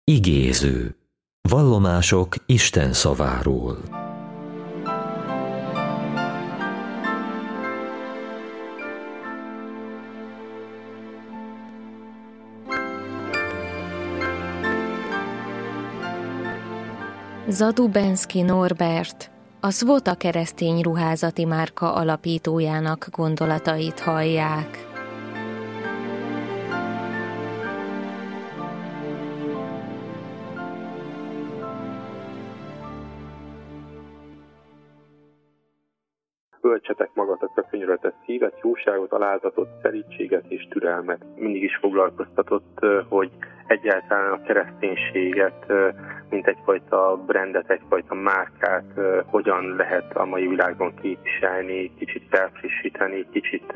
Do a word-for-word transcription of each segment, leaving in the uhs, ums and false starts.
Igéző. Vallomások Isten szaváról. Zadubenszky Norbert, a Szvota keresztény ruházati márka alapítójának gondolatait hallják. Öltsetek magatokra könyörötett szívet, jóságot, alázatot, szerítséget és türelmet. Mindig is foglalkoztatott, hogy egyáltalán a kereszténységet, mint egyfajta brandet, egyfajta márkát hogyan lehet a mai világban képviselni, kicsit felfrissíteni, kicsit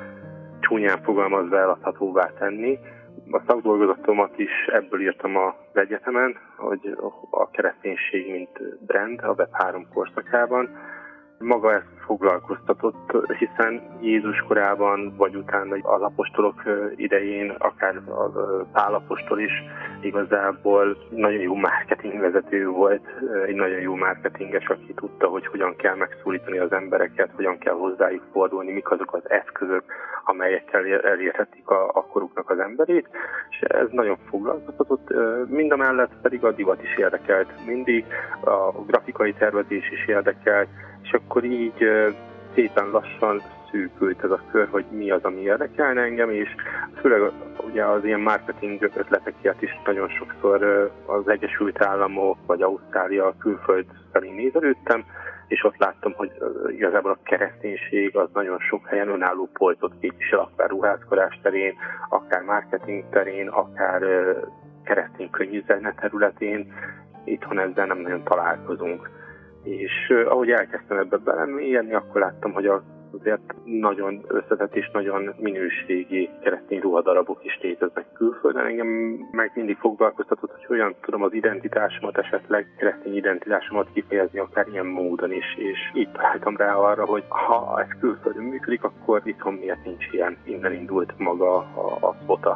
csúnyán fogalmazva eladhatóvá tenni. A szakdolgozatomat is ebből írtam az egyetemen, hogy a kereszténység mint brand a web három korszakában. Maga ezt foglalkoztatott, hiszen Jézus korában, vagy utána az apostolok idején, akár a Pál apostol is igazából nagyon jó marketingvezető volt, egy nagyon jó marketinges, aki tudta, hogy hogyan kell megszólítani az embereket, hogyan kell hozzájuk fordulni, mik azok az eszközök, amelyekkel elérhetik a, a koruknak az emberét, és ez nagyon foglalkoztatott. Mindamellett pedig a divat is érdekelt mindig, a grafikai tervezés is érdekelt, és akkor így szépen lassan szűkült ez a kör, hogy mi az, ami érdekelne engem, és főleg ugye az ilyen marketing ötletekért is nagyon sokszor az Egyesült Államok vagy Ausztrália külföld felé nézelődtem, és ott láttam, hogy igazából a kereszténység az nagyon sok helyen önálló polcot képvisel, akár ruházkodás terén, akár marketing terén, akár keresztény könyvüzene területén. Itthon ezzel nem nagyon találkozunk. És uh, ahogy elkezdtem ebbe belemélyedni, akkor láttam, hogy azért nagyon összetett és nagyon minőségi keresztény ruhadarabok is léteznek külföldön. Engem meg mindig foglalkoztatott, hogy hogyan tudom az identitásomat, esetleg keresztény identitásomat kifejezni akár ilyen módon is. És így találtam rá arra, hogy ha ez külföldön működik, akkor itthon miért nincs ilyen. Innen indult maga a, a Szvota.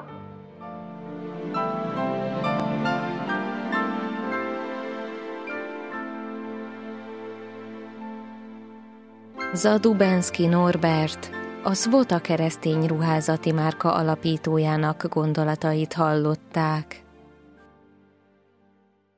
Zadubenszky Norbert, a Szvota keresztény ruházati márka alapítójának gondolatait hallották.